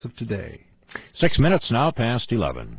of today. 6 minutes now past 11.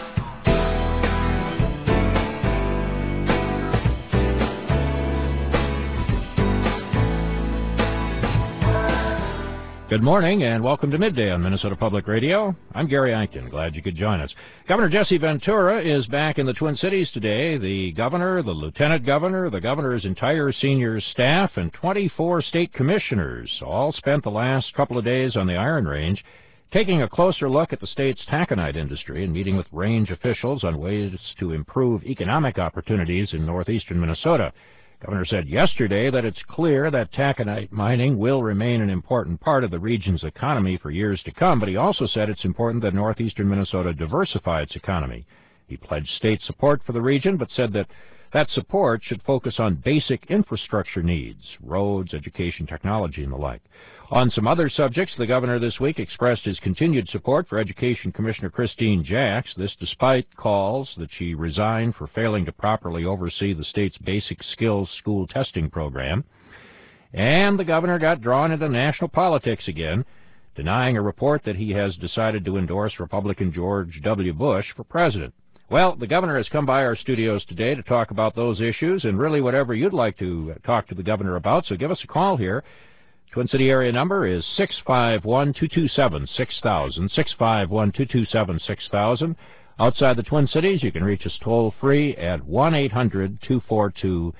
Good morning and welcome to Midday on Minnesota Public Radio. I'm Gary Eichten. Glad you could join us. Governor Jesse Ventura is back in the Twin Cities today. The governor, the lieutenant governor, the governor's entire senior staff, and 24 state commissioners all spent the last couple of days on the Iron Range taking a closer look at the state's taconite industry and meeting with range officials on ways to improve economic opportunities in northeastern Minnesota. Governor said yesterday that it's clear that taconite mining will remain an important part of the region's economy for years to come, but he also said it's important that northeastern Minnesota diversify its economy. He pledged state support for the region, but said that that support should focus on basic infrastructure needs, roads, education, technology, and the like. On some other subjects, the governor this week expressed his continued support for Education Commissioner Christine Jacks, this despite calls that she resign for failing to properly oversee the state's basic skills school testing program. And the governor got drawn into national politics again, denying a report that he has decided to endorse Republican George W. Bush for president. Well, the governor has come by our studios today to talk about those issues and really whatever you'd like to talk to the governor about, so give us a call here. Twin City area number is 651-227-6000, 651-227-6000. Outside the Twin Cities, you can reach us toll-free at 1-800-242-2828,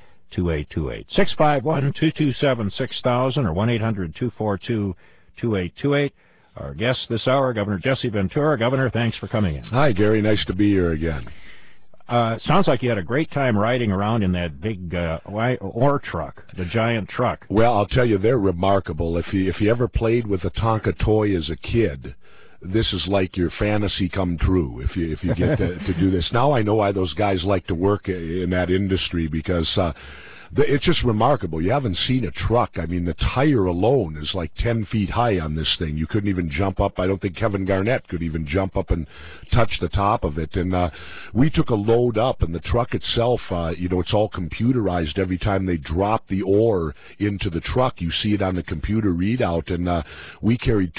651-227-6000 or 1-800-242-2828. Our guest this hour, Governor Jesse Ventura. Governor, thanks for coming in. Hi, Gary. Nice to be here again. Sounds like you had a great time riding around in that big ore truck, the giant truck. Well, I'll tell you, they're remarkable. If you ever played with a Tonka toy as a kid, this is like your fantasy come true if you get to do this. Now I know why those guys like to work in that industry, because it's just remarkable. You haven't seen a truck. I mean, the tire alone is like 10 feet high on this thing. You couldn't even jump up. I don't think Kevin Garnett could even jump up and touch the top of it. And we took a load up, and the truck itself, it's all computerized. Every time they drop the ore into the truck, you see it on the computer readout. And we carried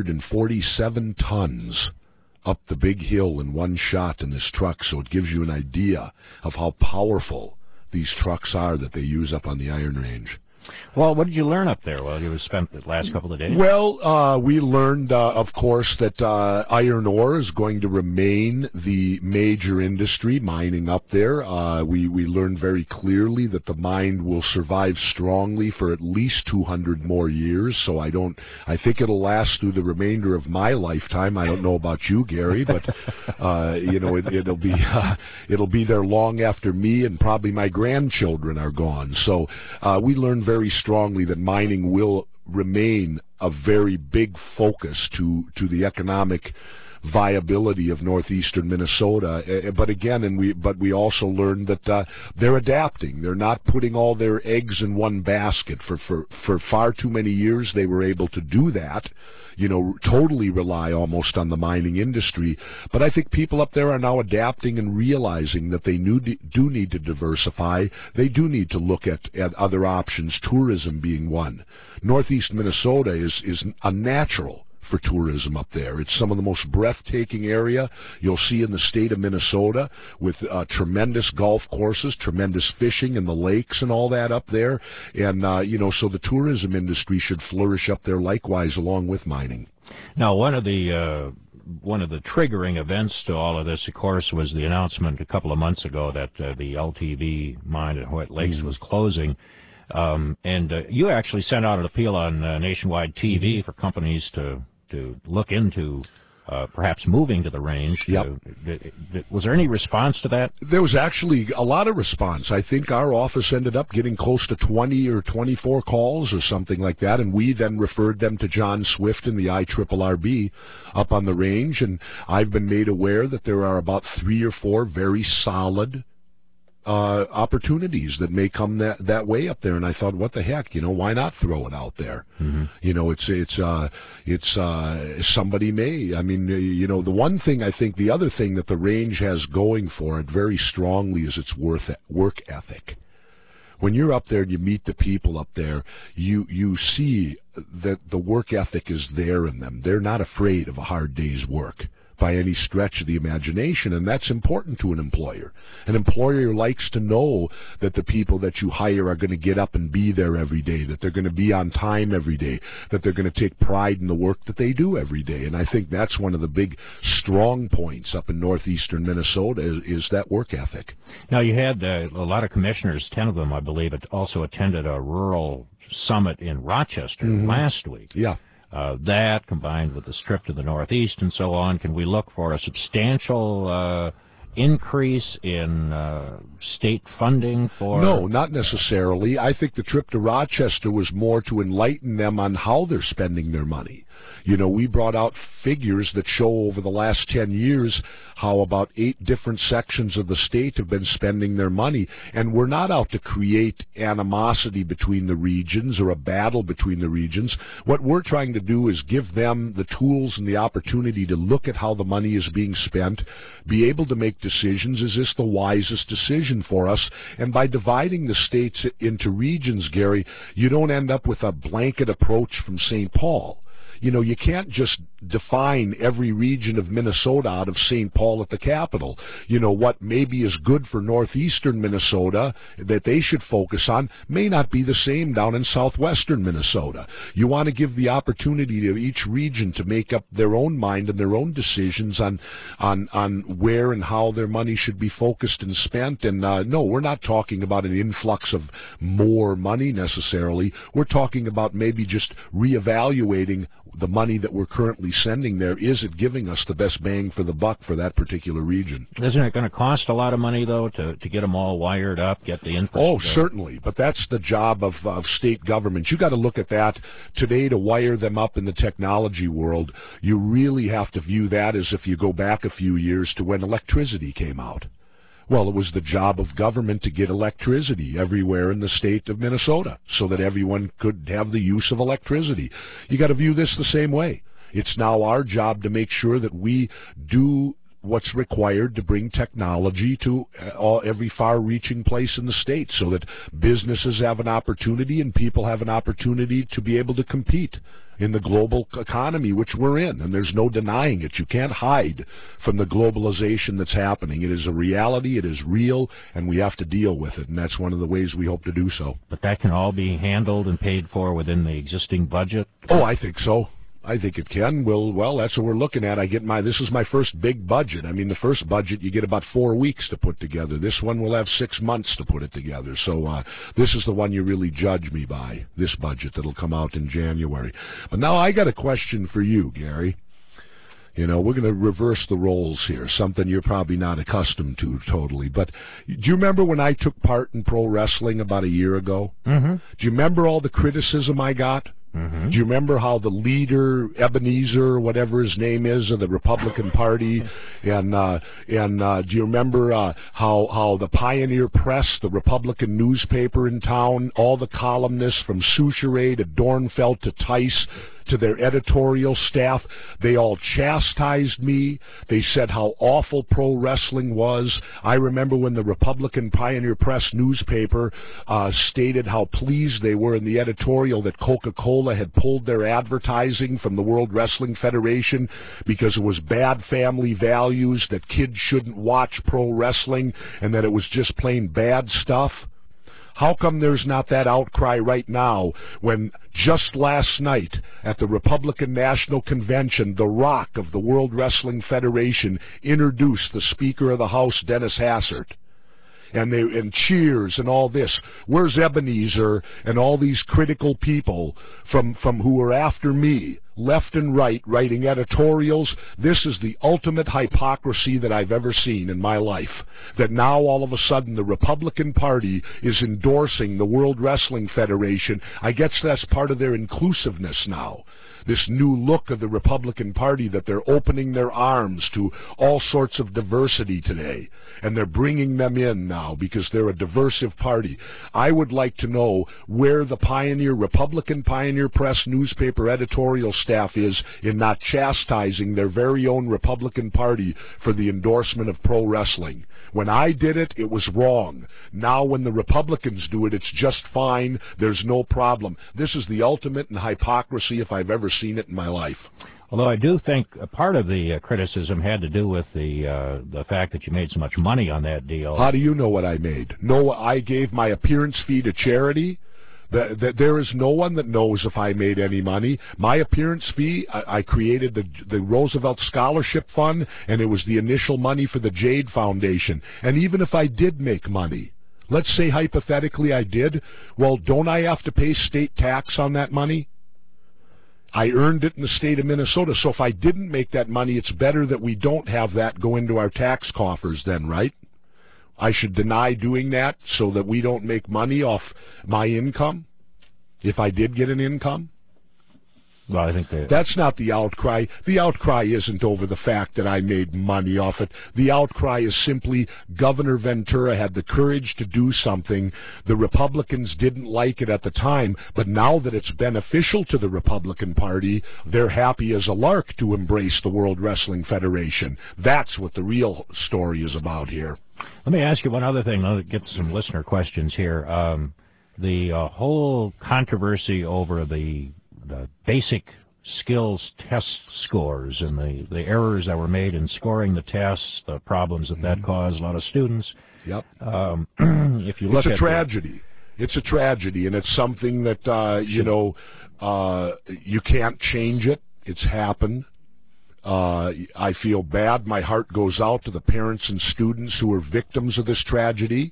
247 tons up the big hill in one shot in this truck. So it gives you an idea of how powerful these trucks are that they use up on the Iron Range. Well, what did you learn up there while you spent the last couple of days? Well, we learned, of course, that iron ore is going to remain the major industry mining up there. We learned very clearly that the mine will survive strongly for at least 200 more years. So I think it'll last through the remainder of my lifetime. I don't know about you, Gary, but it'll be there long after me and probably my grandchildren are gone. So we learned very strongly that mining will remain a very big focus to the economic viability of northeastern Minnesota. But again, we also learned that they're adapting. They're not putting all their eggs in one basket. For far too many years, they were able to do that, totally rely almost on the mining industry. But I think people up there are now adapting and realizing that they do need to diversify. They do need to look at other options, tourism being one. Northeast Minnesota is a natural for tourism up there. It's some of the most breathtaking area you'll see in the state of Minnesota, with tremendous golf courses, tremendous fishing in the lakes and all that up there. And, so the tourism industry should flourish up there likewise along with mining. Now, one of the triggering events to all of this, of course, was the announcement a couple of months ago that the LTV mine at Hoyt Lakes was closing. And you actually sent out an appeal on nationwide TV for companies to look into perhaps moving to the range. Yep. Was there any response to that? There was actually a lot of response. I think our office ended up getting close to 20 or 24 calls or something like that, and we then referred them to John Swift and the IRRB up on the range, and I've been made aware that there are about 3 or 4 very solid opportunities that may come that way up there. And I thought, what the heck, why not throw it out there? Mm-hmm. It's somebody may. I mean, the one thing I think, the other thing that the range has going for it very strongly is its work ethic. when you're up there and you meet the people up there, you see that the work ethic is there in them. They're not afraid of a hard day's work by any stretch of the imagination, and that's important to an employer. An employer likes to know that the people that you hire are going to get up and be there every day, that they're going to be on time every day, that they're going to take pride in the work that they do every day. And I think that's one of the big strong points up in northeastern Minnesota is that work ethic. Now, you had a lot of commissioners, 10 of them, I believe, also attended a rural summit in Rochester last week. Yeah. That, combined with the trip to the Northeast and so on, can we look for a substantial increase in state funding for... No, not necessarily. I think the trip to Rochester was more to enlighten them on how they're spending their money. You know, we brought out figures that show over the last 10 years how about 8 different sections of the state have been spending their money. And we're not out to create animosity between the regions or a battle between the regions. What we're trying to do is give them the tools and the opportunity to look at how the money is being spent, be able to make decisions. Is this the wisest decision for us? And by dividing the states into regions, Gary, you don't end up with a blanket approach from St. Paul. You know, you can't just define every region of Minnesota out of St. Paul at the capital. You know, what maybe is good for northeastern Minnesota that they should focus on may not be the same down in southwestern Minnesota. You want to give the opportunity to each region to make up their own mind and their own decisions on where and how their money should be focused and spent. And no, we're not talking about an influx of more money necessarily. We're talking about maybe just reevaluating the money that we're currently sending there. Is it giving us the best bang for the buck for that particular region? Isn't it going to cost a lot of money, though, to get them all wired up, get the infrastructure? Oh, certainly. But that's the job of state government. You got to look at that today to wire them up in the technology world. You really have to view that as if you go back a few years to when electricity came out. Well, it was the job of government to get electricity everywhere in the state of Minnesota so that everyone could have the use of electricity. You got to view this the same way. It's now our job to make sure that we do what's required to bring technology to every far-reaching place in the state so that businesses have an opportunity and people have an opportunity to be able to compete in the global economy, which we're in, and there's no denying it. You can't hide from the globalization that's happening. It is a reality, it is real, and we have to deal with it, and that's one of the ways we hope to do so. But that can all be handled and paid for within the existing budget? Oh, I think so. I think it can. Well, that's what we're looking at. This is my first big budget. I mean, the first budget you get about 4 weeks to put together. This one will have 6 months to put it together. So this is the one you really judge me by, this budget that'll come out in January. But now I got a question for you, Gary. You know, we're going to reverse the roles here, something you're probably not accustomed to totally. But do you remember when I took part in pro wrestling about a year ago? Mm-hmm. Do you remember all the criticism I got? Mm-hmm. Do you remember how the leader, Ebenezer, whatever his name is, of the Republican Party, and do you remember how the Pioneer Press, the Republican newspaper in town, all the columnists from Souchere to Dornfeld to Tice, to their editorial staff, they all chastised me. They said how awful pro wrestling was. I remember when the Republican Pioneer Press newspaper stated how pleased they were in the editorial that Coca-Cola had pulled their advertising from the World Wrestling Federation because it was bad family values, that kids shouldn't watch pro wrestling, and that it was just plain bad stuff. How come there's not that outcry right now when just last night at the Republican National Convention, The Rock of the World Wrestling Federation introduced the Speaker of the House, Dennis Hassert? And cheers and all this. Where's Ebenezer and all these critical people from who are after me, left and right, writing editorials? This is the ultimate hypocrisy that I've ever seen in my life. That now all of a sudden the Republican Party is endorsing the World Wrestling Federation. I guess that's part of their inclusiveness now. this new look of the Republican Party, that they're opening their arms to all sorts of diversity today, and they're bringing them in now because they're a diversive party. I would like to know where the Republican Pioneer Press newspaper editorial staff is in not chastising their very own Republican Party for the endorsement of pro wrestling. When I did it, it was wrong. Now when the Republicans do it, it's just fine. There's no problem. This is the ultimate in hypocrisy if I've ever seen it in my life. Although I do think a part of the criticism had to do with the fact that you made so much money on that deal. How do you know what I made? No, I gave my appearance fee to charity. There is no one that knows if I made any money. My appearance fee, I created the Roosevelt Scholarship Fund, and it was the initial money for the Jade Foundation. And even if I did make money, let's say hypothetically I did, well, don't I have to pay state tax on that money? I earned it in the state of Minnesota, so if I didn't make that money, it's better that we don't have that go into our tax coffers then, right? I should deny doing that so that we don't make money off my income, if I did get an income? Well, I think that's not the outcry. The outcry isn't over the fact that I made money off it. The outcry is simply Governor Ventura had the courage to do something. The Republicans didn't like it at the time, but now that it's beneficial to the Republican Party, they're happy as a lark to embrace the World Wrestling Federation. That's what the real story is about here. Let me ask you one other thing. I'll get some listener questions here. The whole controversy over the basic skills test scores and the errors that were made in scoring the tests, the problems that caused a lot of students. Yep. If you look it's a tragedy. It's a tragedy, and it's something that, you can't change it. It's happened. I feel bad. My heart goes out to the parents and students who are victims of this tragedy.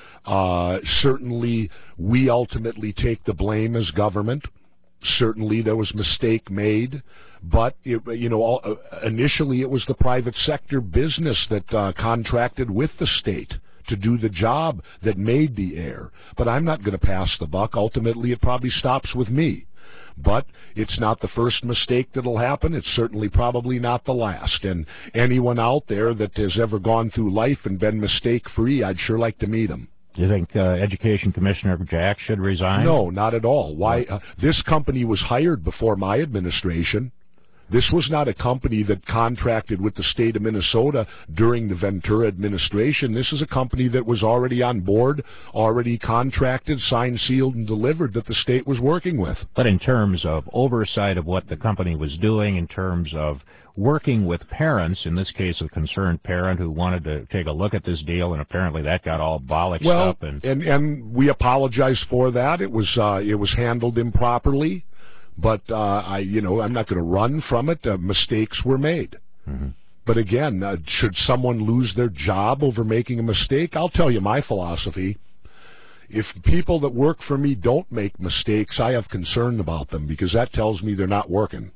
Certainly, we ultimately take the blame as government. Certainly, there was mistake made, but initially it was the private sector business that contracted with the state to do the job that made the error. But I'm not going to pass the buck. Ultimately, it probably stops with me. But it's not the first mistake that'll happen. It's certainly probably not the last. And anyone out there that has ever gone through life and been mistake-free, I'd sure like to meet them. Do you think Education Commissioner Jack should resign? No, not at all. Why? This company was hired before my administration. This was not a company that contracted with the state of Minnesota during the Ventura administration. This is a company that was already on board, already contracted, signed, sealed, and delivered that the state was working with. But in terms of oversight of what the company was doing, in terms of working with parents, in this case a concerned parent who wanted to take a look at this deal, and apparently that got all bollocksed up. And we apologize for that. It was handled improperly. But I'm not going to run from it. Mistakes were made. Mm-hmm. But again, should someone lose their job over making a mistake? I'll tell you my philosophy. If people that work for me don't make mistakes, I have concern about them because that tells me they're not working.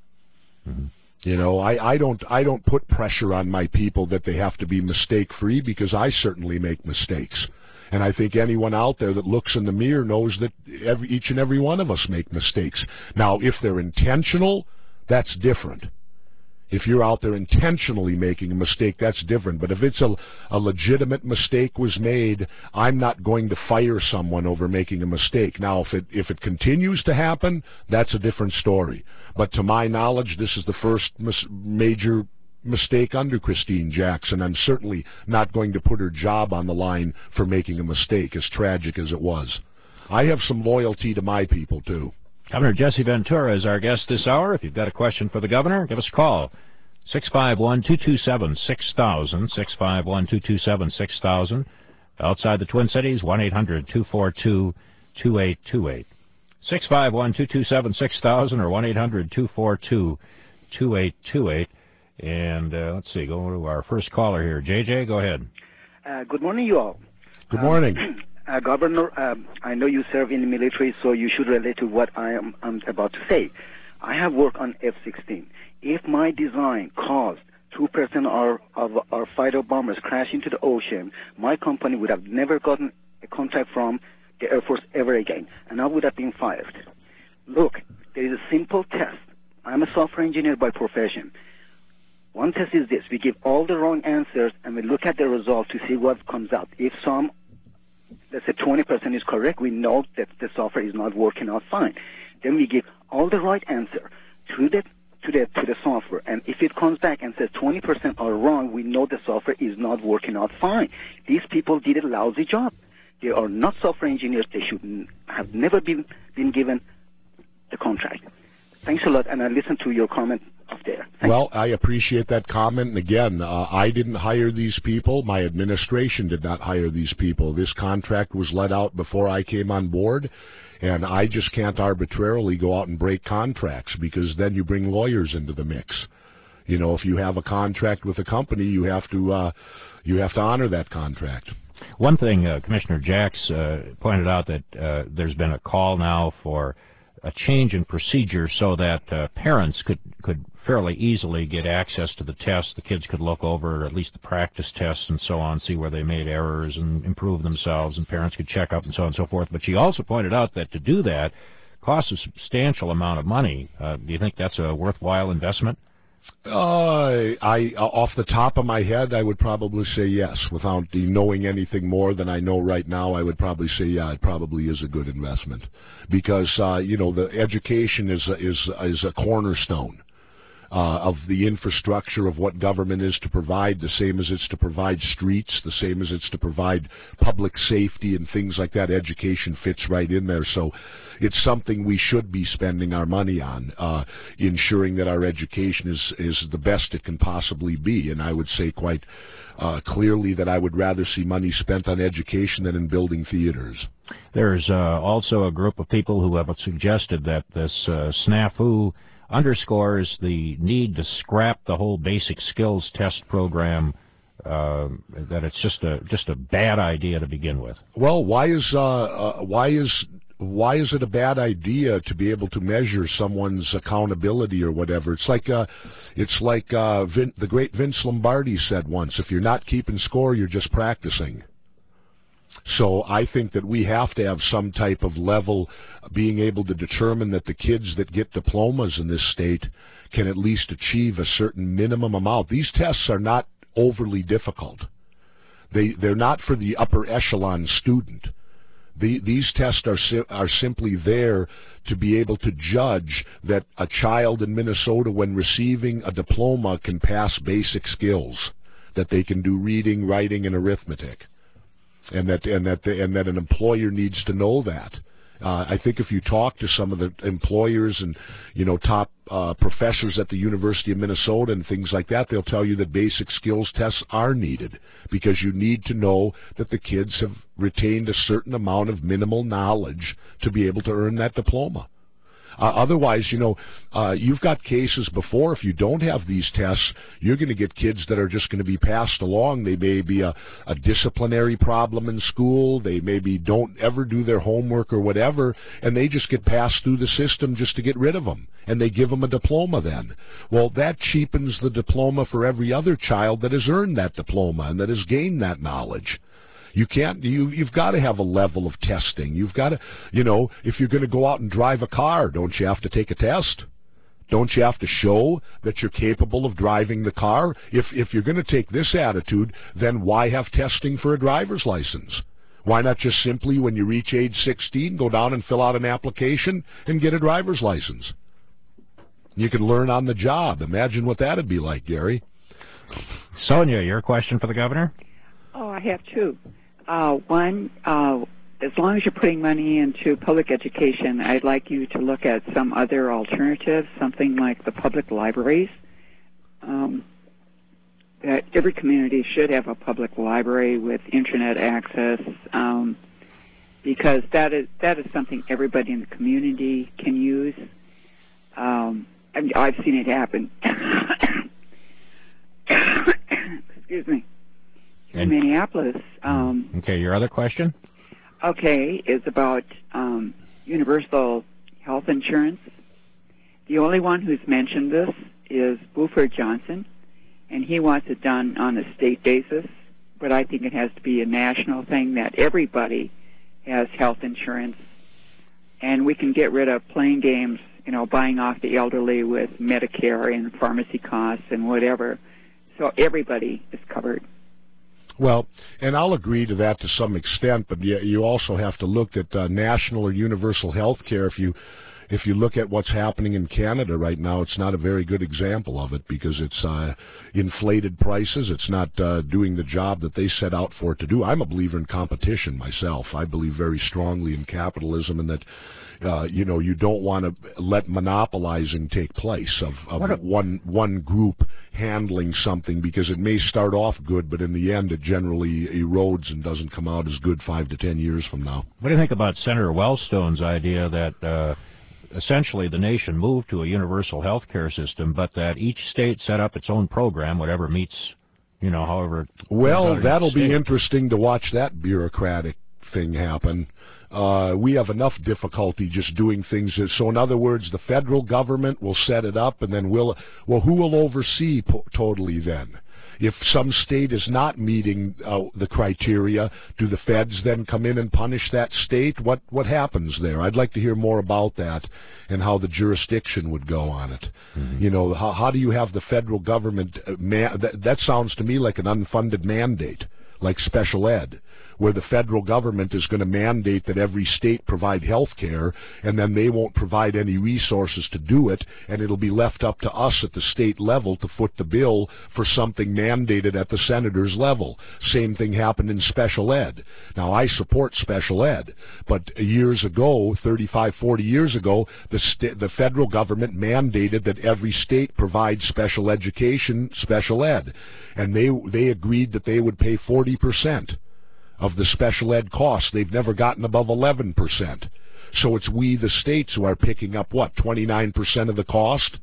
Mm-hmm. I don't put pressure on my people that they have to be mistake-free because I certainly make mistakes. And I think anyone out there that looks in the mirror knows that each and every one of us make mistakes. Now, if they're intentional, that's different. If you're out there intentionally making a mistake, that's different. But if it's a legitimate mistake was made, I'm not going to fire someone over making a mistake. Now, if it continues to happen, that's a different story. But to my knowledge, this is the first major mistake under Christine Jackson. I'm certainly not going to put her job on the line for making a mistake, as tragic as it was. I have some loyalty to my people, too. Governor Jesse Ventura is our guest this hour. If you've got a question for the governor, give us a call. 651-227-6000, 651-227-6000. Outside the Twin Cities, 1-800-242-2828. 651-227-6000 or 1-800-242-2828. And let's see, go to our first caller here. JJ, go ahead. Good morning, you all. Good morning. Governor, I know you serve in the military, so you should relate to what I'm about to say. I have worked on F-16. If my design caused 2% of our fighter bombers crash into the ocean, my company would have never gotten a contract from the Air Force ever again, and I would have been fired. Look, there is a simple test I'm a software engineer by profession. One test is this. We give all the wrong answers, and we look at the result to see what comes out. If let's say 20% is correct, we know that the software is not working out fine. Then we give all the right answer to the software, and if it comes back and says 20% are wrong, we know the software is not working out fine. These people did a lousy job. They are not software engineers. They should have never been given the contract. Thanks a lot, and I listened to your comment up there. Well, I appreciate that comment. And again, I didn't hire these people. My administration did not hire these people. This contract was let out before I came on board, and I just can't arbitrarily go out and break contracts, because then you bring lawyers into the mix. You know, if you have a contract with a company, you have to honor that contract. One thing, Commissioner Jacks pointed out that there's been a call now for a change in procedure so that parents could fairly easily get access to the tests. The kids could look over at least the practice tests and so on, see where they made errors and improve themselves, and parents could check up and so on and so forth. But she also pointed out that to do that costs a substantial amount of money. Do you think that's a worthwhile investment? Off the top of my head, I would probably say yes. Without knowing anything more than I know right now, I would probably say, yeah, it probably is a good investment, because the education is a cornerstone of the infrastructure of what government is to provide, the same as it's to provide streets, the same as it's to provide public safety and things like that. Education fits right in there. So it's something we should be spending our money on, ensuring that our education is the best it can possibly be. And I would say quite clearly that I would rather see money spent on education than in building theaters. There's also a group of people who have suggested that this snafu underscores the need to scrap the whole basic skills test program, that it's just a bad idea to begin with. Well, why is it a bad idea to be able to measure someone's accountability or whatever? It's like the great Vince Lombardi said once, if you're not keeping score, you're just practicing. So I think that we have to have some type of level, being able to determine that the kids that get diplomas in this state can at least achieve a certain minimum amount. These tests are not overly difficult. They're not for the upper echelon student. These tests are simply there to be able to judge that a child in Minnesota, when receiving a diploma, can pass basic skills, that they can do reading, writing, and arithmetic. And that an employer needs to know that. I think if you talk to some of the employers and top professors at the University of Minnesota and things like that, they'll tell you that basic skills tests are needed, because you need to know that the kids have retained a certain amount of minimal knowledge to be able to earn that diploma. Otherwise, you've got cases before, if you don't have these tests, you're going to get kids that are just going to be passed along. They may be a disciplinary problem in school. They maybe don't ever do their homework or whatever, and they just get passed through the system just to get rid of them. And they give them a diploma then. Well, that cheapens the diploma for every other child that has earned that diploma and that has gained that knowledge. You've got to have a level of testing. You've got to, if you're going to go out and drive a car, don't you have to take a test? Don't you have to show that you're capable of driving the car? If you're going to take this attitude, then why have testing for a driver's license? Why not just simply, when you reach age 16, go down and fill out an application and get a driver's license? You can learn on the job. Imagine what that'd be like, Gary. Sonia, your question for the governor? Oh, I have two. One, as long as you're putting money into public education, I'd like you to look at some other alternatives, something like the public libraries. That every community should have a public library with internet access, because that is something everybody in the community can use. I've seen it happen. Excuse me. In Minneapolis. Okay, your other question? Okay, is about universal health insurance. The only one who's mentioned this is Buford Johnson, and he wants it done on a state basis, but I think it has to be a national thing, that everybody has health insurance, and we can get rid of playing games buying off the elderly with Medicare and pharmacy costs and whatever. So everybody is covered. Well, and I'll agree to that to some extent, but you also have to look at national or universal health care. If you look at what's happening in Canada right now, it's not a very good example of it because it's inflated prices. It's not doing the job that they set out for it to do. I'm a believer in competition myself. I believe very strongly in capitalism and that you don't want to let monopolizing take place of one group handling something because it may start off good, but in the end it generally erodes and doesn't come out as good 5 to 10 years from now. What do you think about Senator Wellstone's idea that essentially the nation moved to a universal health care system, but that each state set up its own program, whatever meets, however. Well, that'll be interesting to watch that bureaucratic thing happen. We have enough difficulty just doing things. So in other words, the federal government will set it up, and then who will oversee totally then? If some state is not meeting the criteria, do the feds then come in and punish that state? What happens there? I'd like to hear more about that and how the jurisdiction would go on it. Mm-hmm. How do you have the federal government? That sounds to me like an unfunded mandate, like special ed, where the federal government is going to mandate that every state provide health care, and then they won't provide any resources to do it, and it'll be left up to us at the state level to foot the bill for something mandated at the senator's level. Same thing happened in special ed. Now, I support special ed, but years ago, 35, 40 years ago, the federal government mandated that every state provide special education, special ed, and they agreed that they would pay 40% of the special ed costs. They've never gotten above 11%. So it's we, the states, who are picking up, 29% of the cost?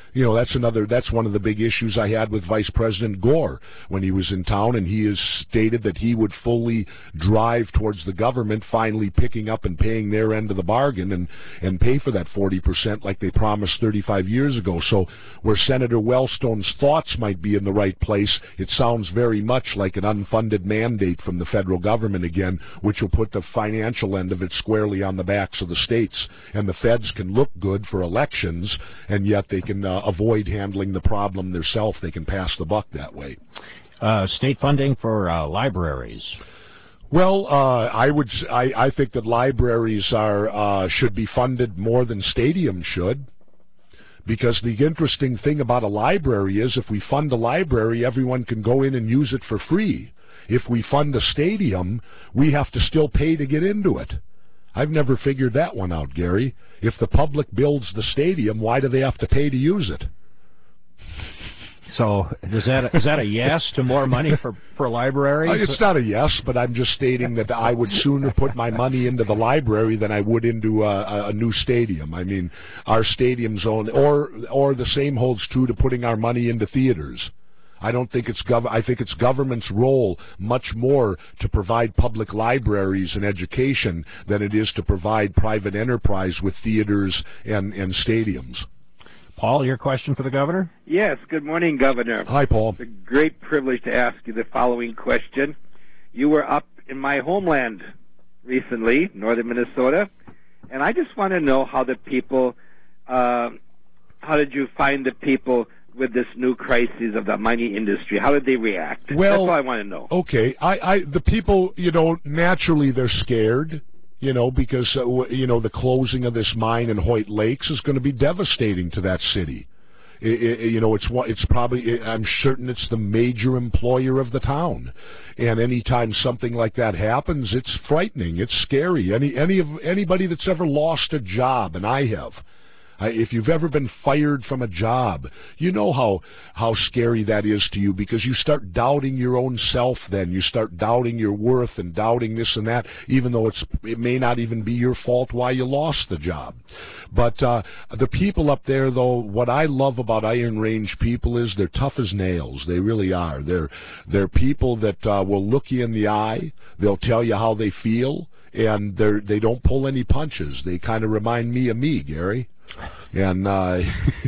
That's one of the big issues I had with Vice President Gore when he was in town, and he has stated that he would fully drive towards the government finally picking up and paying their end of the bargain and pay for that 40% like they promised 35 years ago. So where Senator Wellstone's thoughts might be in the right place, it sounds very much like an unfunded mandate from the federal government again, which will put the financial end of it squarely on the backs of the states. And the feds can look good for elections, and yet they can avoid handling the problem themselves. They can pass the buck that way. State funding for libraries. Well, I think that libraries should be funded more than stadiums should, because the interesting thing about a library is if we fund a library, everyone can go in and use it for free. If we fund a stadium, we have to still pay to get into it. I've never figured that one out, Gary. If the public builds the stadium, why do they have to pay to use it? So is that a yes to more money for libraries? It's not a yes, but I'm just stating that I would sooner put my money into the library than I would into a new stadium. I mean, our stadiums or the same holds true to putting our money into theaters. I don't think I think it's government's role much more to provide public libraries and education than it is to provide private enterprise with theaters and stadiums. Paul, your question for the governor? Yes, good morning, Governor. Hi, Paul. It's a great privilege to ask you the following question. You were up in my homeland recently, northern Minnesota, and I just want to know how the people, how did you find the people with this new crisis of the mining industry? How did they react? Well, that's all I want to know. Okay, the people, naturally they're scared, because the closing of this mine in Hoyt Lakes is going to be devastating to that city. It's probably, I'm certain it's the major employer of the town, and anytime something like that happens, it's frightening, it's scary. Anybody that's ever lost a job, and I have. If you've ever been fired from a job, you know how scary that is to you, because you start doubting your own self then. You start doubting your worth and doubting this and that, even though it may not even be your fault why you lost the job. But the people up there, though, what I love about Iron Range people is they're tough as nails. They really are. They're people that will look you in the eye. They'll tell you how they feel, and they don't pull any punches. They kind of remind me of me, Gary. And and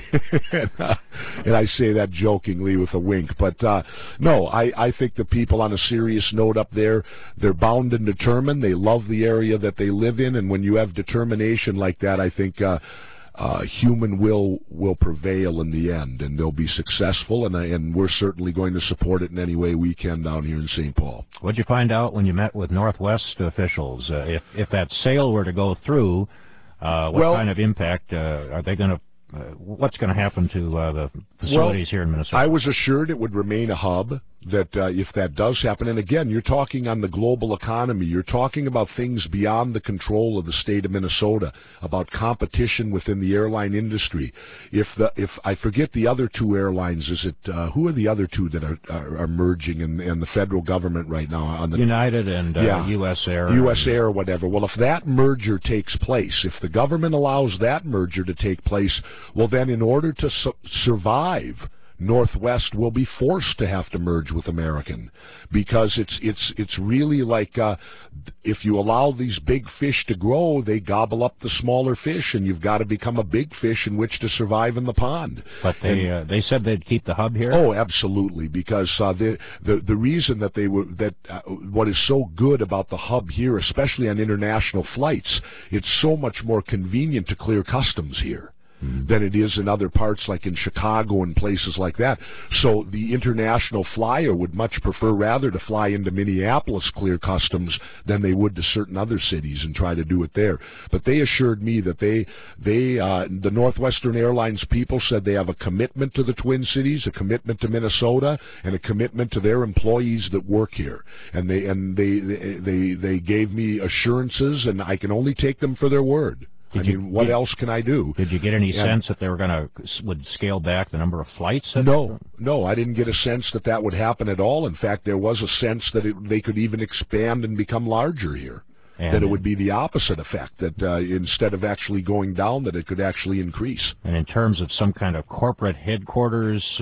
I say that jokingly with a wink, but no, I think the people, on a serious note up there, they're bound and determined. They love the area that they live in, and when you have determination like that, I think human will prevail in the end, and they'll be successful, and we're certainly going to support it in any way we can down here in St. Paul. What'd you find out when you met with Northwest officials? If that sale were to go through, what kind of impact are they going to? What's going to happen to the facilities here in Minnesota? I was assured it would remain a hub, that if that does happen, and again, you're talking on the global economy, you're talking about things beyond the control of the state of Minnesota, about competition within the airline industry. If I forget the other two airlines, is it who are the other two that are merging in the federal government right now? On the United and U.S. Air. U.S. Air, whatever. Well, if that merger takes place, if the government allows that merger to take place, well, then in order to survive, Northwest will be forced to have to merge with American, because it's really like if you allow these big fish to grow, they gobble up the smaller fish, and you've got to become a big fish in which to survive in the pond. But they said they'd keep the hub here? Oh, absolutely, because the reason that what is so good about the hub here, especially on international flights, it's so much more convenient to clear customs here than it is in other parts like in Chicago and places like that. So the international flyer would much prefer rather to fly into Minneapolis, clear customs, than they would to certain other cities and try to do it there. But they assured me that the Northwestern Airlines people said they have a commitment to the Twin Cities, a commitment to Minnesota, and a commitment to their employees that work here. And they gave me assurances, and I can only take them for their word. What else can I do? Did you get any sense that they would scale back the number of flights? No, I didn't get a sense that would happen at all. In fact, there was a sense that they could even expand and become larger here. That it would be the opposite effect, that instead of actually going down, that it could actually increase. And in terms of some kind of corporate headquarters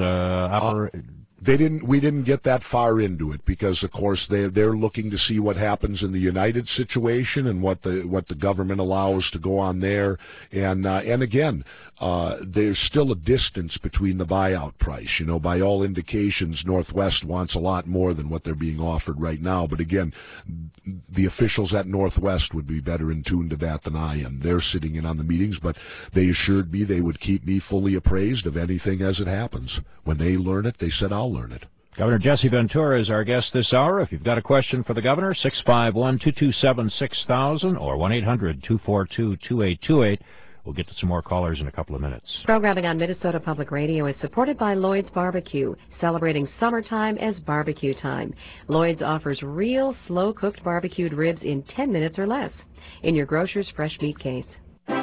we didn't get that far into it, because of course they're looking to see what happens in the United situation and what the government allows to go on there, and again, there's still a distance between the buyout price. By all indications, Northwest wants a lot more than what they're being offered right now, but again, the officials at Northwest would be better in tune to that than I am. They're sitting in on the meetings, but they assured me they would keep me fully appraised of anything as it happens. When they learn it, they said I'll learn it. Governor Jesse Ventura is our guest this hour. If you've got a question for the governor, 651-227-6000 or 1-800-242-2828. We'll get to some more callers in a couple of minutes. Programming on Minnesota Public Radio is supported by Lloyd's Barbecue, celebrating summertime as barbecue time. Lloyd's offers real slow-cooked barbecued ribs in 10 minutes or less in your grocer's fresh meat case.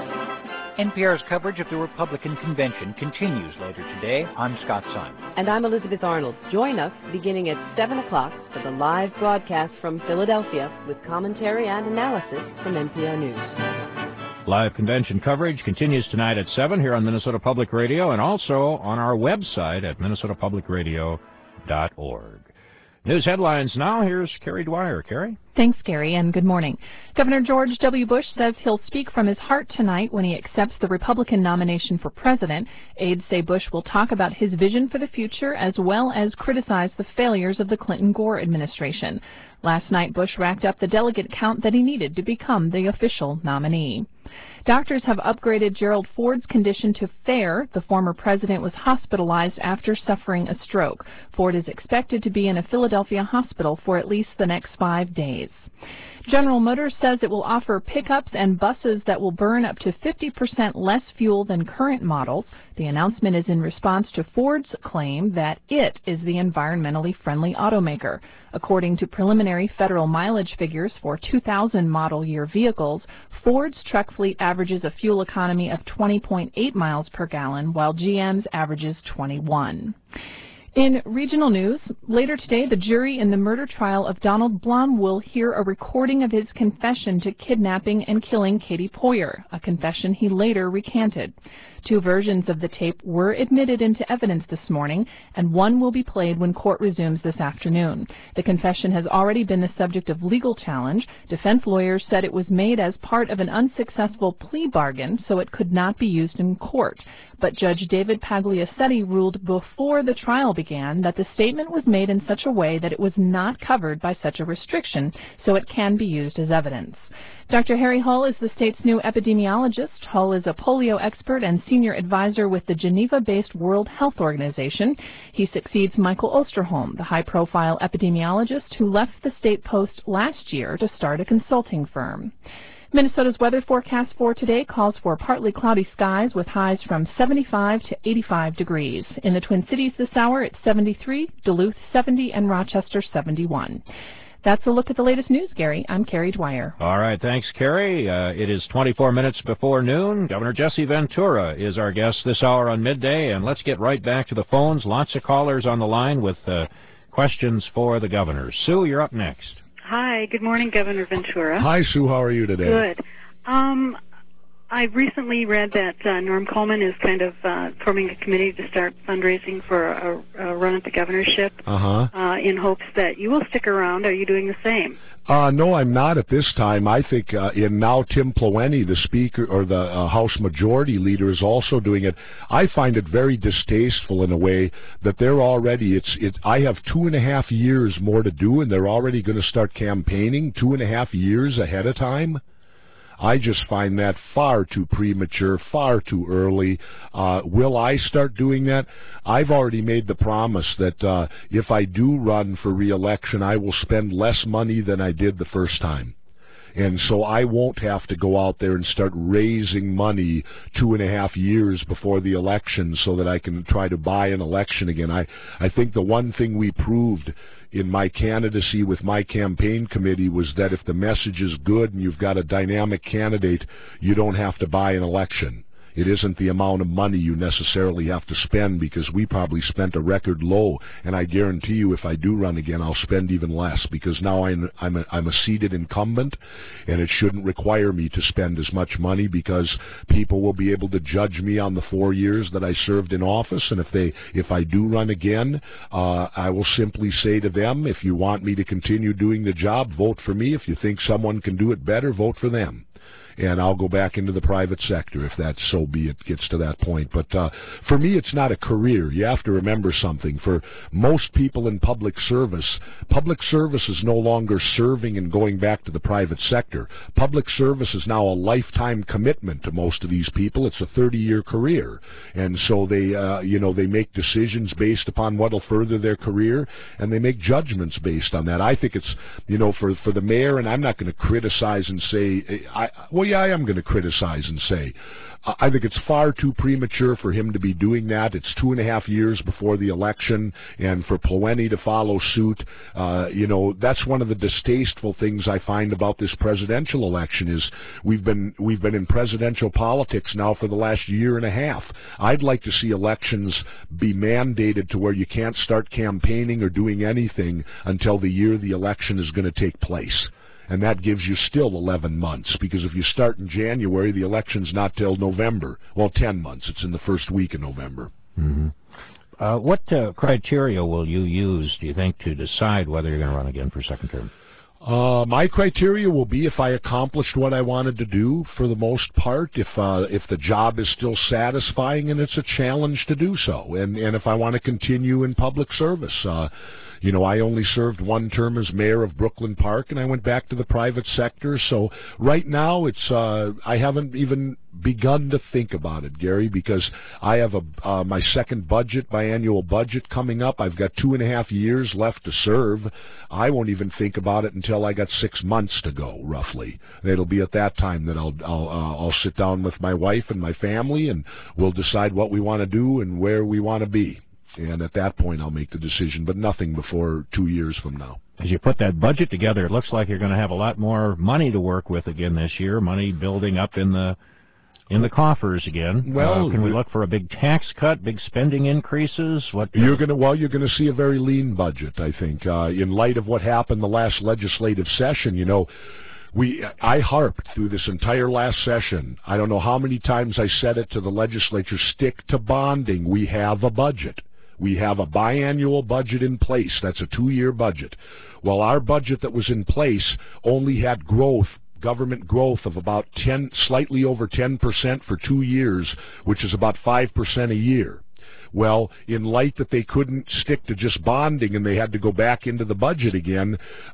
NPR's coverage of the Republican convention continues later today. I'm Scott Simon. And I'm Elizabeth Arnold. Join us beginning at 7 o'clock for the live broadcast from Philadelphia with commentary and analysis from NPR News. Live convention coverage continues tonight at 7 here on Minnesota Public Radio and also on our website at minnesotapublicradio.org. News headlines now. Here's Carrie Dwyer. Carrie? Thanks, Gary, and good morning. Governor George W. Bush says he'll speak from his heart tonight when he accepts the Republican nomination for president. Aides say Bush will talk about his vision for the future as well as criticize the failures of the Clinton-Gore administration. Last night, Bush racked up the delegate count that he needed to become the official nominee. Doctors have upgraded Gerald Ford's condition to fair. The former president was hospitalized after suffering a stroke. Ford is expected to be in a Philadelphia hospital for at least the next 5 days. General Motors says it will offer pickups and buses that will burn up to 50% less fuel than current models. The announcement is in response to Ford's claim that it is the environmentally friendly automaker. According to preliminary federal mileage figures for 2000 model year vehicles, Ford's truck fleet averages a fuel economy of 20.8 miles per gallon, while GM's averages 21. In regional news, later today, the jury in the murder trial of Donald Blum will hear a recording of his confession to kidnapping and killing Katie Poyer, a confession he later recanted. 2 versions of the tape were admitted into evidence this morning, and one will be played when court resumes this afternoon. The confession has already been the subject of legal challenge. Defense lawyers said it was made as part of an unsuccessful plea bargain, so it could not be used in court. But Judge David Pagliacetti ruled before the trial began that the statement was made in such a way that it was not covered by such a restriction, so it can be used as evidence. Dr. Harry Hull is the state's new epidemiologist. Hull is a polio expert and senior advisor with the Geneva-based World Health Organization. He succeeds Michael Osterholm, the high-profile epidemiologist who left the state post last year to start a consulting firm. Minnesota's weather forecast for today calls for partly cloudy skies with highs from 75 to 85 degrees. In the Twin Cities this hour, it's 73, Duluth 70, and Rochester 71. That's a look at the latest news, Gary. I'm Carrie Dwyer. All right, thanks, Carrie. It is 24 minutes before noon. Governor Jesse Ventura is our guest this hour on Midday, and let's get right back to the phones. Lots of callers on the line with questions for the governor. Sue, you're up next. Hi, good morning, Governor Ventura. Hi, Sue. How are you today? Good. I recently read that Norm Coleman is kind of forming a committee to start fundraising for a run at the governorship in hopes that you will stick around. Are you doing the same? No, I'm not at this time. I think now Tim Plowenny, the Speaker or the House Majority Leader, is also doing it. I find it very distasteful in a way that they're already. I have 2.5 years more to do, and they're already going to start campaigning 2.5 years ahead of time. I just find that far too premature, far too early. Will I start doing that? I've already made the promise that if I do run for re-election, I will spend less money than I did the first time. And so I won't have to go out there and start raising money 2.5 years before the election so that I can try to buy an election again. I think the one thing we proved in my candidacy with my campaign committee was that if the message is good and you've got a dynamic candidate, you don't have to buy an election. It isn't the amount of money you necessarily have to spend, because we probably spent a record low, and I guarantee you if I do run again, I'll spend even less, because now I'm a seated incumbent, and it shouldn't require me to spend as much money, because people will be able to judge me on the 4 years that I served in office, and if I do run again, I will simply say to them, if you want me to continue doing the job, vote for me. If you think someone can do it better, vote for them. And I'll go back into the private sector if that so be it gets to that point. But for me, it's not a career. You have to remember something. For most people in public service is no longer serving and going back to the private sector. Public service is now a lifetime commitment to most of these people. It's a 30-year career. And so they make decisions based upon what will further their career, and they make judgments based on that. I think it's, for the mayor, and I'm not going to criticize and say, I am going to criticize and say, I think it's far too premature for him to be doing that. It's 2.5 years before the election, and for Plowenny to follow suit, that's one of the distasteful things I find about this presidential election is we've been in presidential politics now for the last year and a half. I'd like to see elections be mandated to where you can't start campaigning or doing anything until the year the election is going to take place. And that gives you still 11 months, because if you start in January, the election's not till November. Well, 10 months. It's in the first week of November. Mm-hmm. What criteria will you use, do you think, to decide whether you're going to run again for second term? My criteria will be if I accomplished what I wanted to do for the most part, if the job is still satisfying and it's a challenge to do so, and if I want to continue in public service. I only served one term as mayor of Brooklyn Park, and I went back to the private sector. So right now, it's I haven't even begun to think about it, Gary, because I have my second biannual budget coming up. I've got 2.5 years left to serve. I won't even think about it until I got 6 months to go, roughly. And it'll be at that time that I'll sit down with my wife and my family, and we'll decide what we want to do and where we want to be. And at that point, I'll make the decision, but nothing before 2 years from now. As you put that budget together, it looks like you're going to have a lot more money to work with again this year, money building up in the coffers again. Well, can we look for a big tax cut, big spending increases? You're going to see a very lean budget, I think, in light of what happened the last legislative session. I harped through this entire last session. I don't know how many times I said it to the legislature, stick to bonding. We have a budget. We have a biannual budget in place. That's a 2-year budget. Well, our budget that was in place only had government growth of about slightly over 10% for 2 years, which is about 5% a year. Well, in light that they couldn't stick to just bonding and they had to go back into the budget again,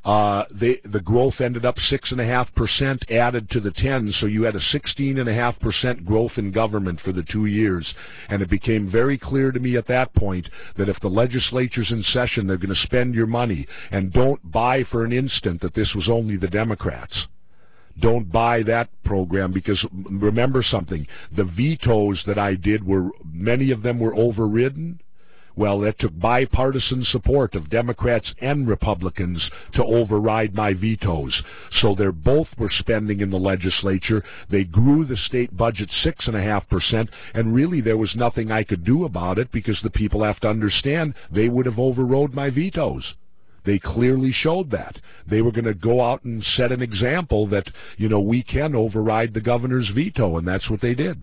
the growth ended up 6.5% added to the 10, so you had a 16.5% growth in government for the 2 years. And it became very clear to me at that point that if the legislature's in session, they're going to spend your money. And don't buy for an instant that this was only the Democrats. Don't buy that program, because remember something, the vetoes that I did many of them were overridden. Well, that took bipartisan support of Democrats and Republicans to override my vetoes. So they both were spending in the legislature. They grew the state budget 6.5%, and really there was nothing I could do about it, because the people have to understand they would have overrode my vetoes. They clearly showed that. They were going to go out and set an example that, we can override the governor's veto, and that's what they did.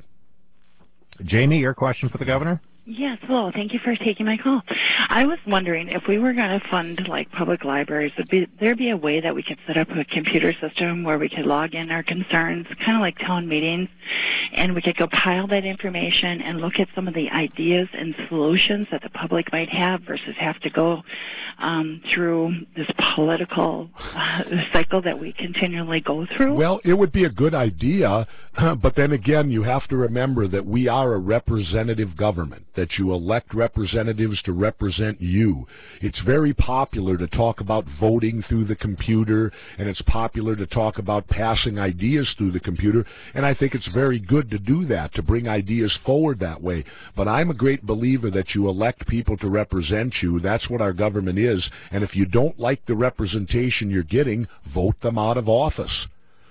Jamie, your question for the governor? Yes, hello. Thank you for taking my call. I was wondering if we were going to fund like public libraries, would there be a way that we could set up a computer system where we could log in our concerns, kind of like town meetings, and we could compile that information and look at some of the ideas and solutions that the public might have versus have to go through this political cycle that we continually go through? Well, it would be a good idea, but then again, you have to remember that we are a representative government, that you elect representatives to represent you. It's very popular to talk about voting through the computer, and it's popular to talk about passing ideas through the computer, and I think it's very good to do that, to bring ideas forward that way. But I'm a great believer that you elect people to represent you. That's what our government is, and if you don't like the representation you're getting, vote them out of office.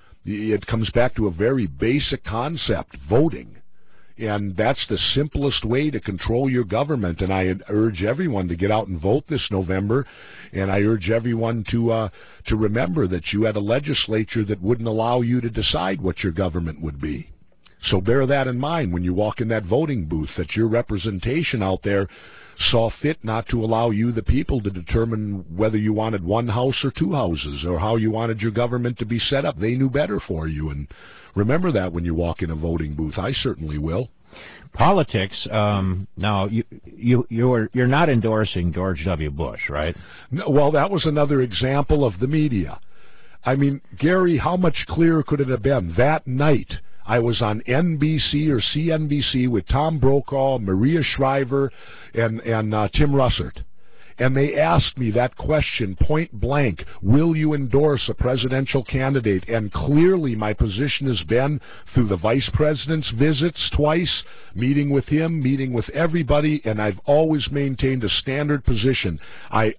It comes back to a very basic concept, voting. And that's the simplest way to control your government. And I urge everyone to get out and vote this November. And I urge everyone to remember that you had a legislature that wouldn't allow you to decide what your government would be. So bear that in mind when you walk in that voting booth, that your representation out there saw fit not to allow you, the people, to determine whether you wanted one house or two houses or how you wanted your government to be set up. They knew better for you. And remember that when you walk in a voting booth. I certainly will. Politics. Now, you're not endorsing George W. Bush, right? No, well, that was another example of the media. I mean, Gary, how much clearer could it have been? That night, I was on NBC or CNBC with Tom Brokaw, Maria Shriver, and Tim Russert. And they asked me that question point blank, will you endorse a presidential candidate? And clearly my position has been, through the vice president's visits twice, meeting with him, meeting with everybody, and I've always maintained a standard position. I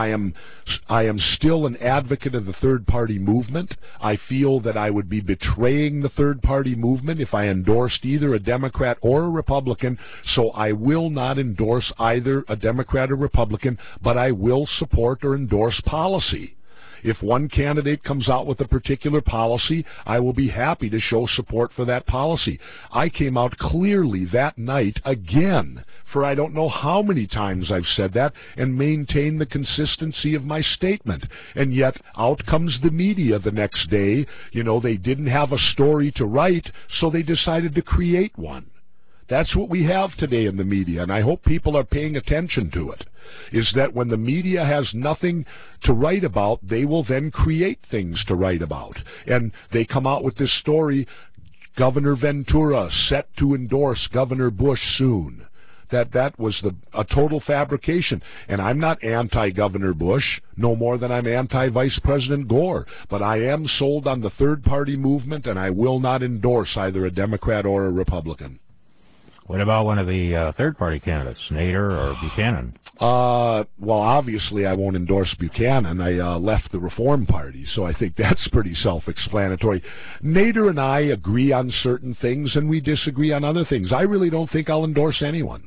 am still an advocate of the third-party movement. I feel that I would be betraying the third-party movement if I endorsed either a Democrat or a Republican, so I will not endorse either a Democrat or Republican, but I will support or endorse policy. If one candidate comes out with a particular policy, I will be happy to show support for that policy. I came out clearly that night again, for I don't know how many times I've said that, and maintained the consistency of my statement. And yet, out comes the media the next day. They didn't have a story to write, so they decided to create one. That's what we have today in the media, and I hope people are paying attention to it, is that when the media has nothing to write about, they will then create things to write about. And they come out with this story, Governor Ventura set to endorse Governor Bush soon. That was a total fabrication. And I'm not anti-Governor Bush, no more than I'm anti-Vice President Gore. But I am sold on the third-party movement, and I will not endorse either a Democrat or a Republican. What about one of the third-party candidates, Nader or Buchanan? Well, obviously I won't endorse Buchanan. I left the Reform Party, so I think that's pretty self-explanatory. Nader and I agree on certain things, and we disagree on other things. I really don't think I'll endorse anyone.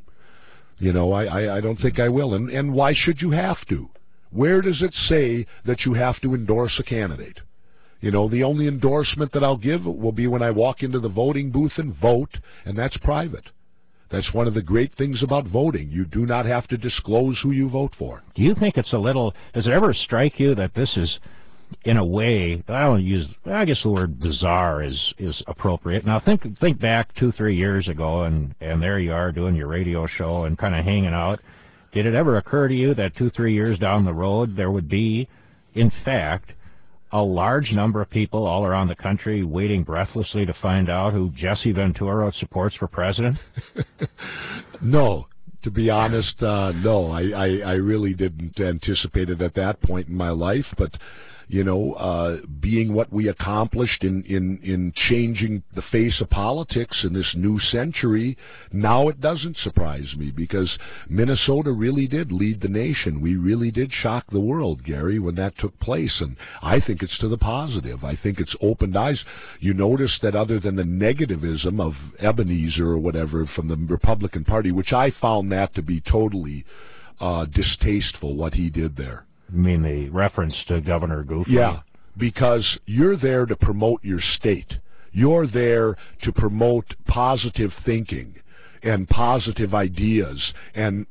I don't think I will. And why should you have to? Where does it say that you have to endorse a candidate? The only endorsement that I'll give will be when I walk into the voting booth and vote, and that's private. That's one of the great things about voting. You do not have to disclose who you vote for. Do you think it's does it ever strike you that this is in a way, I guess the word bizarre is appropriate. Now think back 2-3 years ago, and there you are doing your radio show and kind of hanging out. Did it ever occur to you that 2-3 years down the road there would be, in fact, a large number of people all around the country waiting breathlessly to find out who Jesse Ventura supports for president? No. To be honest, no. I really didn't anticipate it at that point in my life, but being what we accomplished in changing the face of politics in this new century, now it doesn't surprise me, because Minnesota really did lead the nation. We really did shock the world, Gary, when that took place, and I think it's to the positive. I think it's opened eyes. You notice that other than the negativism of Ebenezer or whatever from the Republican Party, which I found that to be totally distasteful, what he did there. You mean the reference to Governor Goofy? Yeah, because you're there to promote your state. You're there to promote positive thinking and positive ideas. And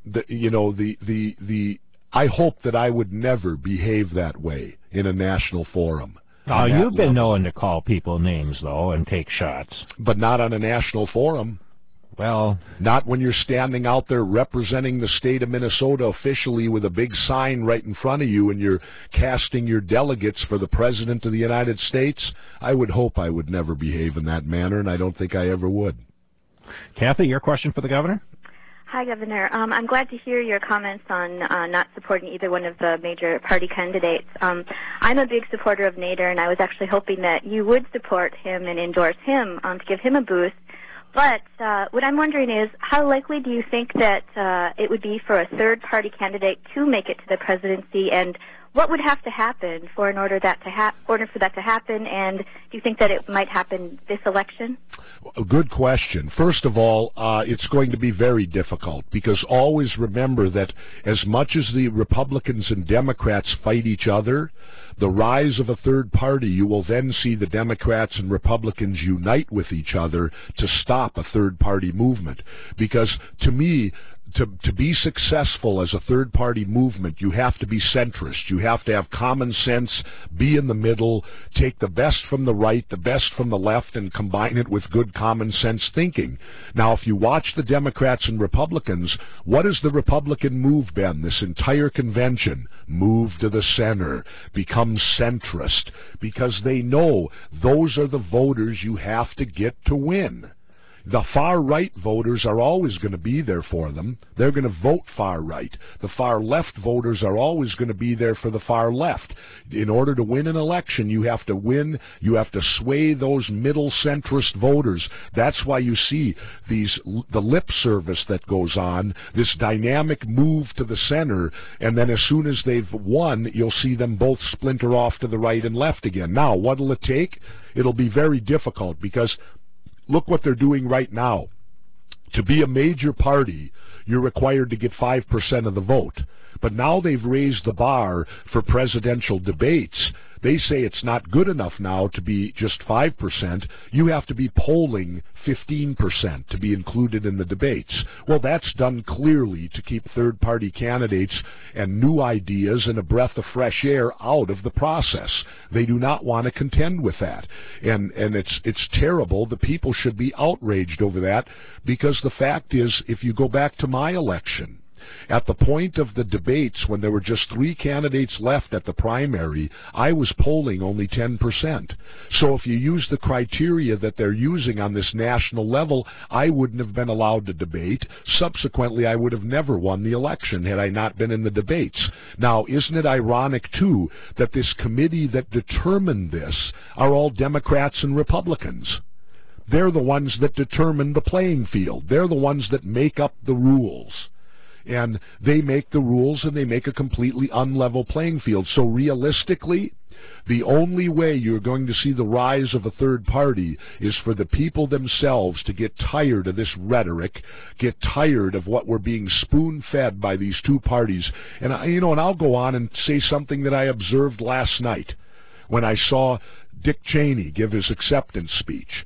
I hope that I would never behave that way in a national forum. Oh, you've been known to call people names, though, and take shots. But not on a national forum. Well, not when you're standing out there representing the state of Minnesota officially with a big sign right in front of you and you're casting your delegates for the President of the United States. I would hope I would never behave in that manner, and I don't think I ever would. Kathy, your question for the governor? Hi, Governor. I'm glad to hear your comments on not supporting either one of the major party candidates. I'm a big supporter of Nader, and I was actually hoping that you would support him and endorse him to give him a boost. But what I'm wondering is, how likely do you think that it would be for a third-party candidate to make it to the presidency, and what would have to happen in order for that to happen? And do you think that it might happen this election? Good question. First of all, it's going to be very difficult, because always remember that as much as the Republicans and Democrats fight each other, the rise of a third party, you will then see the Democrats and Republicans unite with each other to stop a third party movement. Because to me, to be successful as a third-party movement, you have to be centrist. You have to have common sense, be in the middle, take the best from the right, the best from the left, and combine it with good common sense thinking. Now, if you watch the Democrats and Republicans, what has the Republican move been this entire convention? Move to the center, become centrist, because they know those are the voters you have to get to win. The far-right voters are always going to be there for them. They're going to vote far-right. The far-left voters are always going to be there for the far-left. In order to win an election, you have to sway those middle centrist voters. That's why you see the lip service that goes on, this dynamic move to the center, and then as soon as they've won, you'll see them both splinter off to the right and left again. Now, what'll it take? It'll be very difficult, because look what they're doing right now. To be a major party, you're required to get 5% of the vote. But now they've raised the bar for presidential debates. They say it's not good enough now to be just 5%. You have to be polling 15% to be included in the debates. Well, that's done clearly to keep third-party candidates and new ideas and a breath of fresh air out of the process. They do not want to contend with that. And it's terrible. The people should be outraged over that, because the fact is, if you go back to my election, at the point of the debates, when there were just 3 candidates left at the primary, I was polling only 10%. So if you use the criteria that they're using on this national level, I wouldn't have been allowed to debate. Subsequently, I would have never won the election had I not been in the debates. Now, isn't it ironic, too, that this committee that determined this are all Democrats and Republicans? They're the ones that determine the playing field. They're the ones that make up the rules. And they make the rules, and they make a completely unlevel playing field. So realistically, the only way you're going to see the rise of a third party is for the people themselves to get tired of this rhetoric, get tired of what we're being spoon-fed by these two parties. And I'll go on and say something that I observed last night when I saw Dick Cheney give his acceptance speech.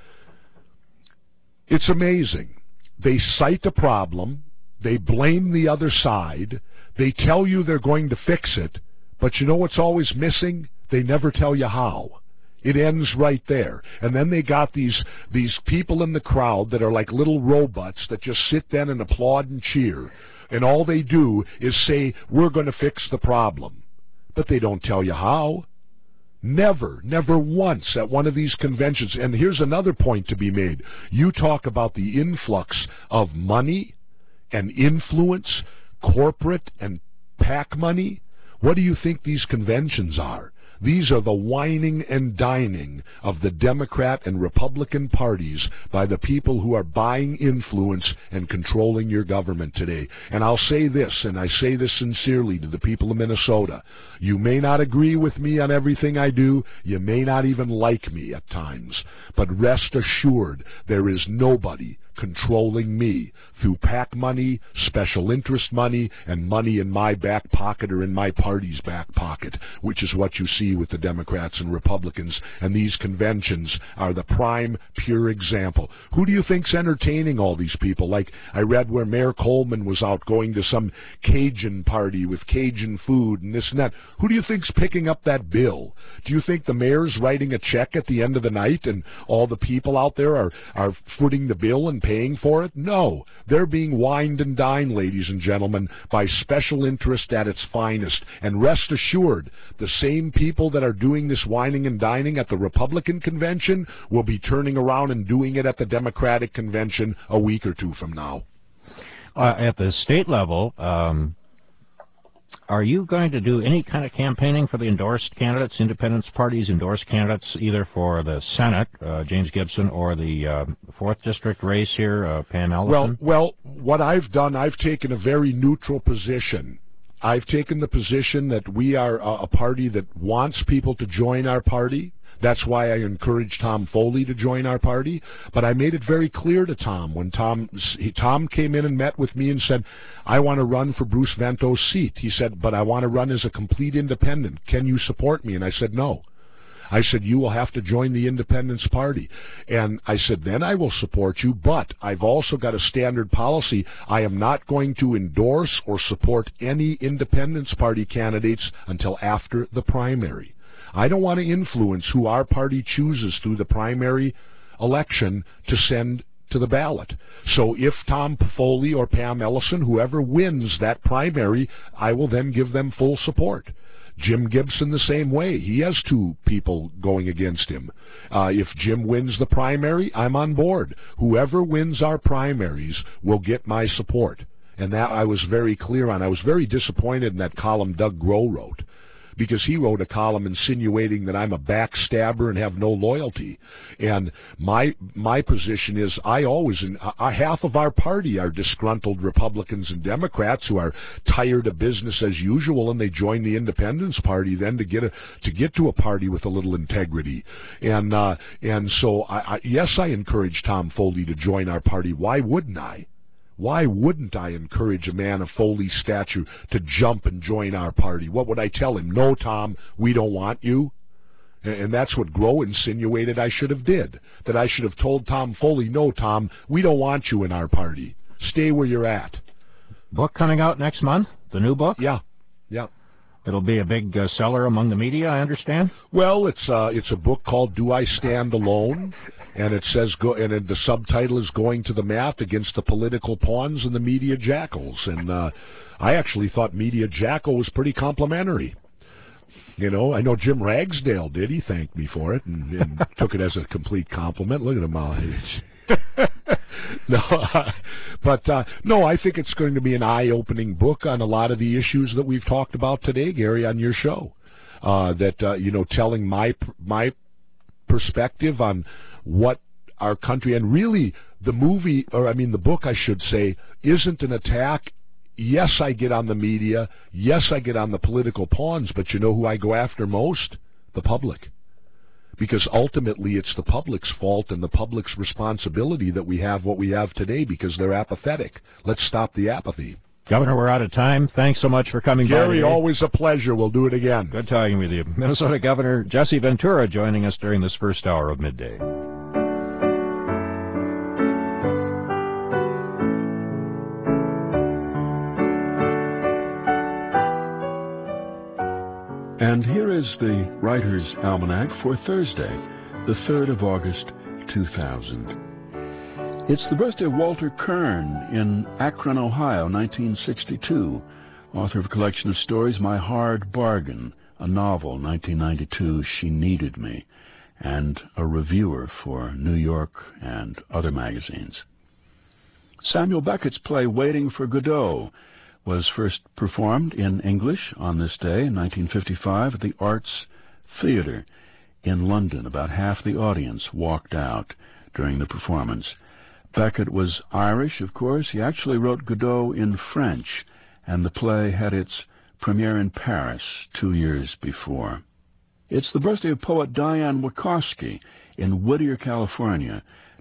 It's amazing. They cite a problem. They blame the other side. They tell you they're going to fix it. But you know what's always missing? They never tell you how. It ends right there. And then they got these people in the crowd that are like little robots that just sit then and applaud and cheer. And all they do is say, we're going to fix the problem. But they don't tell you how. Never once at one of these conventions. And here's another point to be made. You talk about the influx of money and influence, corporate and PAC money. What do you think these conventions are? These are the whining and dining of the Democrat and Republican parties by the people who are buying influence and controlling your government today. And I'll say this, and I say this sincerely to the people of Minnesota. You may not agree with me on everything I do. You may not even like me at times. But rest assured, there is nobody controlling me through PAC money, special interest money, and money in my back pocket or in my party's back pocket, which is what you see with the Democrats and Republicans. And these conventions are the prime, pure example. Who do you think's entertaining all these people? Like I read where Mayor Coleman was out going to some Cajun party with Cajun food and this and that. Who do you think's picking up that bill? Do you think the mayor's writing a check at the end of the night and all the people out there are footing the bill and paying for it? No. They're being wined and dined, ladies and gentlemen, by special interest at its finest. And rest assured, the same people that are doing this wining and dining at the Republican convention will be turning around and doing it at the Democratic convention a week or two from now. At the state level, are you going to do any kind of campaigning for the endorsed candidates, independence parties, endorsed candidates, either for the Senate, James Gibson, or the 4th District race here, Pam Ellison? Well, what I've done, I've taken a very neutral position. I've taken the position that we are a party that wants people to join our party. That's why I encouraged Tom Foley to join our party. But I made it very clear to Tom when Tom came in and met with me and said, I want to run for Bruce Vento's seat. He said, but I want to run as a complete independent. Can you support me? And I said, no. I said, you will have to join the Independence Party. And I said, then I will support you, but I've also got a standard policy. I am not going to endorse or support any Independence Party candidates until after the primary. I don't want to influence who our party chooses through the primary election to send to the ballot. So if Tom Foley or Pam Ellison, whoever wins that primary, I will then give them full support. Jim Gibson the same way. He has two people going against him. If Jim wins the primary, I'm on board. Whoever wins our primaries will get my support. And that I was very clear on. I was very disappointed in that column Doug Groh wrote, because he wrote a column insinuating that I'm a backstabber and have no loyalty. And my position is half of our party are disgruntled Republicans and Democrats who are tired of business as usual, and they join the Independence Party then to get to a party with a little integrity. And so yes, I encourage Tom Foley to join our party. Why wouldn't I? Why wouldn't I encourage a man of Foley's stature to jump and join our party? What would I tell him? No, Tom, we don't want you. And that's what Groh insinuated I should have did. That I should have told Tom Foley, no, Tom, we don't want you in our party. Stay where you're at. Book coming out next month? The new book? Yeah. It'll be a big seller among the media, I understand? Well, it's a book called Do I Stand Alone? And it says, the subtitle is Going to the Mat Against the Political Pawns and the Media Jackals. And I actually thought Media Jackal was pretty complimentary. You know, I know Jim Ragsdale did. He thanked me for it and took it as a complete compliment. Look at him all. No, I think it's going to be an eye-opening book on a lot of the issues that we've talked about today, Gary, on your show. Telling my perspective on what our country, and really the book, I should say, isn't an attack. Yes, I get on the media. Yes, I get on the political pawns, but you know who I go after most? The public. Because ultimately it's the public's fault and the public's responsibility that we have what we have today because they're apathetic. Let's stop the apathy. Governor, we're out of time. Thanks so much for coming by. Gary, always a pleasure. We'll do it again. Good talking with you. Minnesota Governor Jesse Ventura joining us during this first hour of Midday. And here is the Writer's Almanac for Thursday, the 3rd of August, 2000. It's the birthday of Walter Kern in Akron, Ohio, 1962, author of a collection of stories, My Hard Bargain, a novel, 1992, She Needed Me, and a reviewer for New York and other magazines. Samuel Beckett's play Waiting for Godot was first performed in English on this day in 1955 at the Arts Theatre in London. About half the audience walked out during the performance. Beckett was Irish, of course. He actually wrote Godot in French, and the play had its premiere in Paris 2 years before. It's the birthday of poet Diane Wachowski in Whittier, California,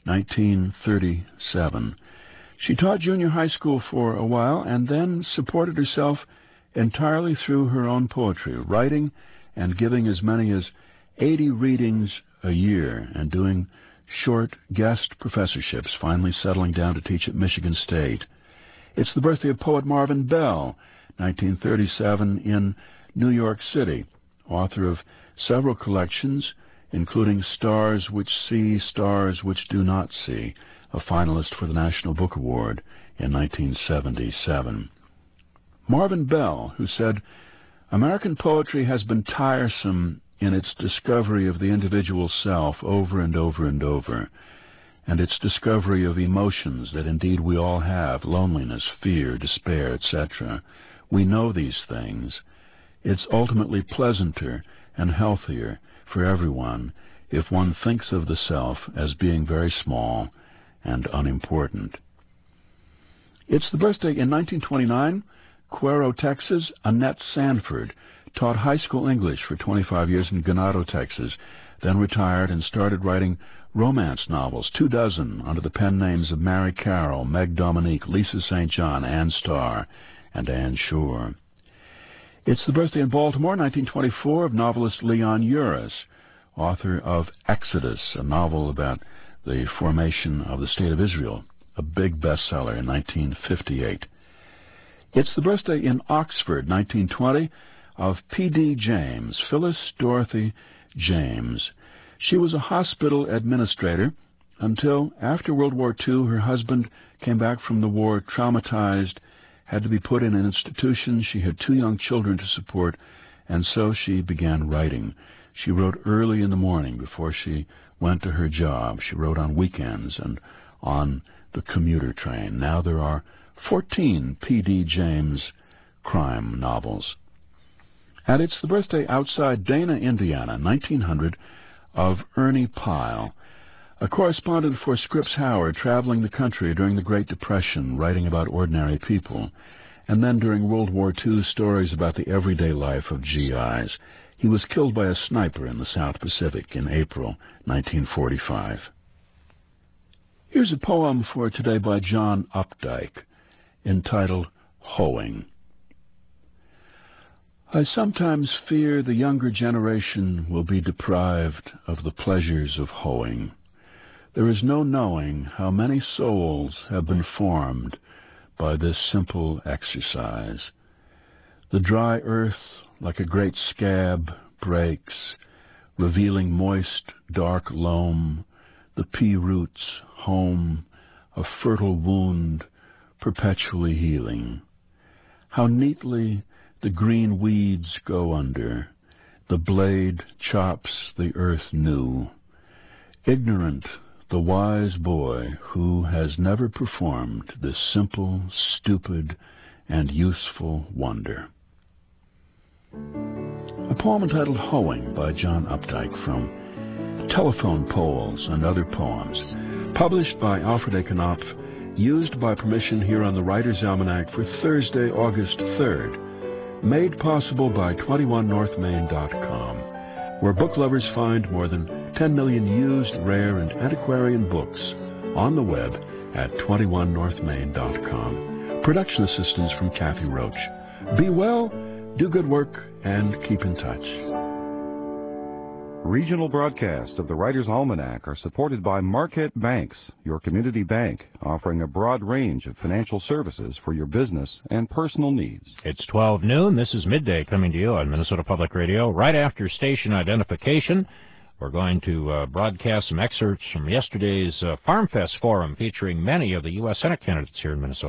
1937. She taught junior high school for a while and then supported herself entirely through her own poetry, writing and giving as many as 80 readings a year and doing short guest professorships, finally settling down to teach at Michigan State. It's the birthday of poet Marvin Bell, 1937, in New York City, author of several collections, including Stars Which See, Stars Which Do Not See, a finalist for the National Book Award in 1977. Marvin Bell, who said, "American poetry has been tiresome in its discovery of the individual self over and over and over, and its discovery of emotions that indeed we all have, loneliness, fear, despair, etc. We know these things. It's ultimately pleasanter and healthier for everyone if one thinks of the self as being very small and unimportant." It's the birthday in 1929, Cuero, Texas. Annette Sanford taught high school English for 25 years in Ganado, Texas, then retired and started writing romance novels, 24, under the pen names of Mary Carroll, Meg Dominique, Lisa St. John, Ann Starr, and Ann Shore. It's the birthday in Baltimore, 1924, of novelist Leon Uris, author of Exodus, a novel about the formation of the State of Israel, a big bestseller in 1958. It's the birthday in Oxford, 1920, of P.D. James, Phyllis Dorothy James. She was a hospital administrator until, after World War II, her husband came back from the war traumatized, had to be put in an institution. She had 2 young children to support, and so she began writing. She wrote early in the morning before she went to her job. She wrote on weekends and on the commuter train. Now there are 14 P.D. James crime novels. And it's the birthday outside Dana, Indiana, 1900, of Ernie Pyle, a correspondent for Scripps Howard, traveling the country during the Great Depression, writing about ordinary people, and then during World War II, stories about the everyday life of GIs. He was killed by a sniper in the South Pacific in April 1945. Here's a poem for today by John Updike, entitled Hoeing. I sometimes fear the younger generation will be deprived of the pleasures of hoeing. There is no knowing how many souls have been formed by this simple exercise. The dry earth, like a great scab, breaks, revealing moist, dark loam, the pea roots, home, a fertile wound, perpetually healing. How neatly the green weeds go under, the blade chops the earth new. Ignorant the wise boy who has never performed this simple, stupid, and useful wonder. A poem entitled Hoeing by John Updike from Telephone Poles and Other Poems, published by Alfred A. Knopf, used by permission here on the Writer's Almanac for Thursday, August 3rd, made possible by 21northmain.com, where book lovers find more than 10 million used, rare, and antiquarian books on the web at 21northmain.com. Production assistance from Kathy Roach. Be well, do good work, and keep in touch. Regional broadcasts of the Writer's Almanac are supported by Marquette Banks, your community bank, offering a broad range of financial services for your business and personal needs. It's 12 noon. This is Midday coming to you on Minnesota Public Radio. Right after station identification, we're going to broadcast some excerpts from yesterday's Farm Fest forum featuring many of the U.S. Senate candidates here in Minnesota.